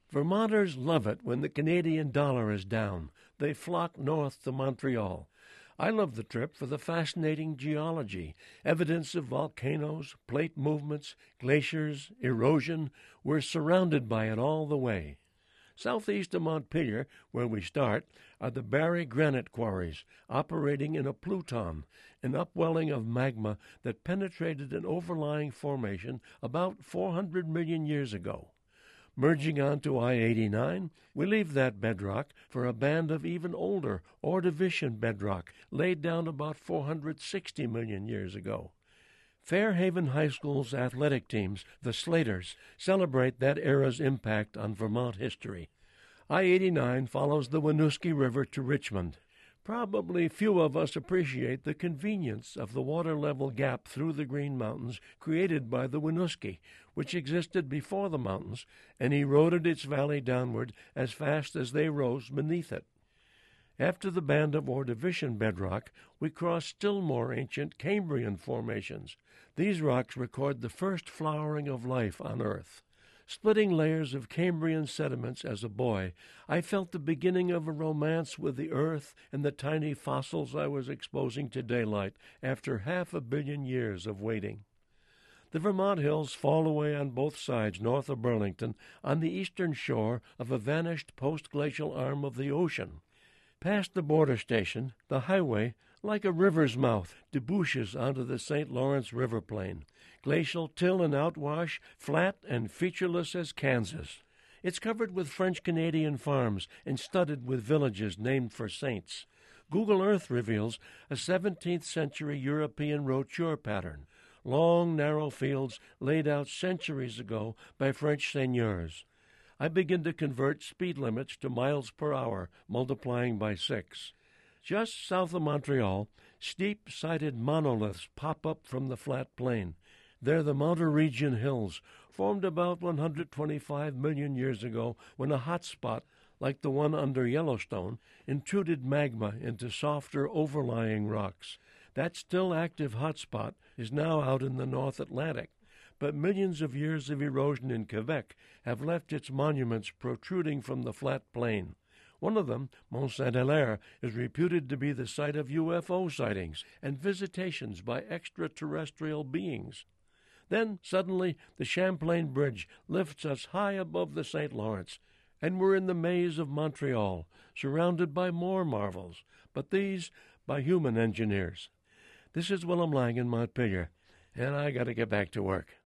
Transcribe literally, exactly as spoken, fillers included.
Vermonters love it when the Canadian dollar is down. They flock north to Montreal. I love the trip for the fascinating geology, evidence of volcanoes, plate movements, glaciers, erosion. We're surrounded by it all the way. Southeast of Montpelier, where we start, are the Barry Granite Quarries, operating in a pluton, an upwelling of magma that penetrated an overlying formation about four hundred million years ago. Merging onto I eighty-nine, we leave that bedrock for a band of even older Ordovician bedrock laid down about four hundred sixty million years ago. Fairhaven High School's athletic teams, the Slaters, celebrate that era's impact on Vermont history. I eighty-nine follows the Winooski River to Richmond. Probably few of us appreciate the convenience of the water-level gap through the Green Mountains created by the Winooski, which existed before the mountains and eroded its valley downward as fast as they rose beneath it. After the band of Ordovician bedrock, we cross still more ancient Cambrian formations. These rocks record the first flowering of life on Earth. Splitting layers of Cambrian sediments as a boy, I felt the beginning of a romance with the earth and the tiny fossils I was exposing to daylight after half a billion years of waiting. The Vermont hills fall away on both sides north of Burlington on the eastern shore of a vanished post-glacial arm of the ocean. Past the border station, the highway, like a river's mouth, debouches onto the Saint Lawrence River plain, glacial till and outwash, flat and featureless as Kansas. It's covered with French-Canadian farms and studded with villages named for saints. Google Earth reveals a seventeenth century European roture pattern, long, narrow fields laid out centuries ago by French seigneurs. I begin to convert speed limits to miles per hour, multiplying by six. Just south of Montreal, steep-sided monoliths pop up from the flat plain. They're the Monteregian Hills, formed about one hundred twenty-five million years ago when a hot spot, like the one under Yellowstone, intruded magma into softer overlying rocks. That still active hot spot is now out in the North Atlantic, but millions of years of erosion in Quebec have left its monuments protruding from the flat plain. One of them, Mont Saint-Hilaire, is reputed to be the site of U F O sightings and visitations by extraterrestrial beings. Then, suddenly, the Champlain Bridge lifts us high above the Saint Lawrence, and we're in the maze of Montreal, surrounded by more marvels, but these by human engineers. This is Willem Lang in Montpelier, and I got to get back to work.